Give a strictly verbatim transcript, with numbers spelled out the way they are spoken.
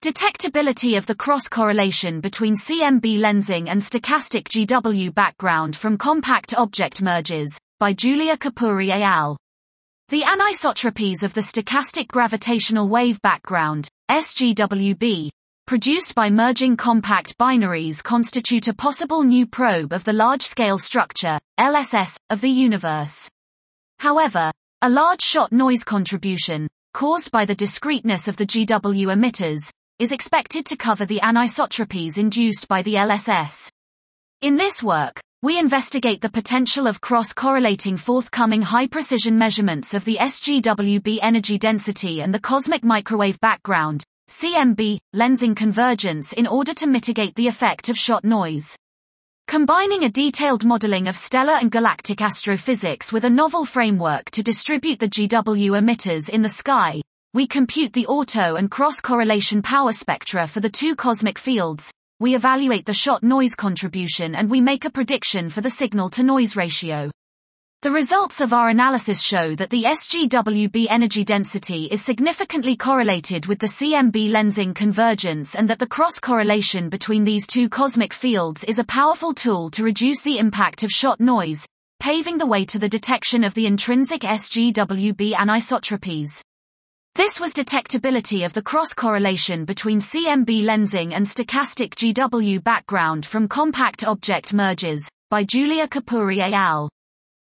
Detectability of the cross-correlation between C M B lensing and stochastic G W background from compact object mergers, by Julia Kapuri et al. The anisotropies of the stochastic gravitational wave background, S G W B, produced by merging compact binaries constitute a possible new probe of the large-scale structure, L S S, of the universe. However, a large shot noise contribution, caused by the discreteness of the G W emitters, is expected to cover the anisotropies induced by the L S S. In this work, we investigate the potential of cross-correlating forthcoming high-precision measurements of the S G W B energy density and the cosmic microwave background, C M B, lensing convergence in order to mitigate the effect of shot noise. Combining a detailed modeling of stellar and galactic astrophysics with a novel framework to distribute the G W emitters in the sky, we compute the auto and cross-correlation power spectra for the two cosmic fields, we evaluate the shot noise contribution, and we make a prediction for the signal-to-noise ratio. The results of our analysis show that the S G W B energy density is significantly correlated with the C M B lensing convergence, and that the cross-correlation between these two cosmic fields is a powerful tool to reduce the impact of shot noise, paving the way to the detection of the intrinsic S G W B anisotropies. This was detectability of the cross-correlation between C M B lensing and stochastic G W background from compact object mergers, by Julia Kapuri et al.